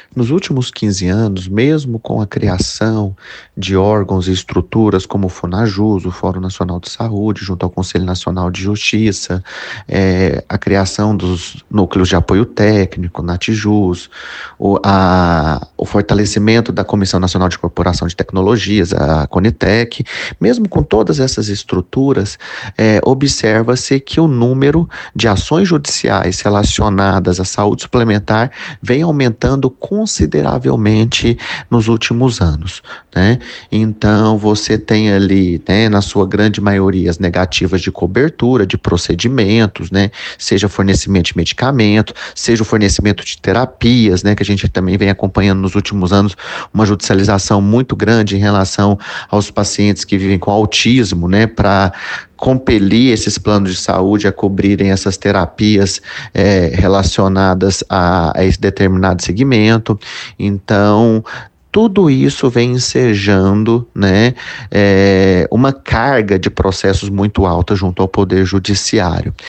Nos últimos 15 anos, mesmo com a criação de órgãos e estruturas como o FONAJUS, o Fórum Nacional de Saúde, junto ao Conselho Nacional de Justiça, a criação dos núcleos de apoio técnico, NATJUS, o fortalecimento da Comissão Nacional de Corporação de Tecnologias, a CONITEC, mesmo com todas essas estruturas, observa-se que o número de ações judiciais relacionadas à saúde suplementar vem aumentando consideravelmente nos últimos anos, né? Então, você tem ali, né, na sua grande maioria, as negativas de cobertura, de procedimentos, né? Seja fornecimento de medicamento, seja o fornecimento de terapias, né? Que a gente também vem acompanhando nos últimos anos uma judicialização muito grande em relação aos pacientes que vivem com autismo, né? Para compelir esses planos de saúde a cobrirem essas terapias relacionadas a esse determinado segmento. Então, tudo isso vem ensejando, né, uma carga de processos muito alta junto ao Poder Judiciário.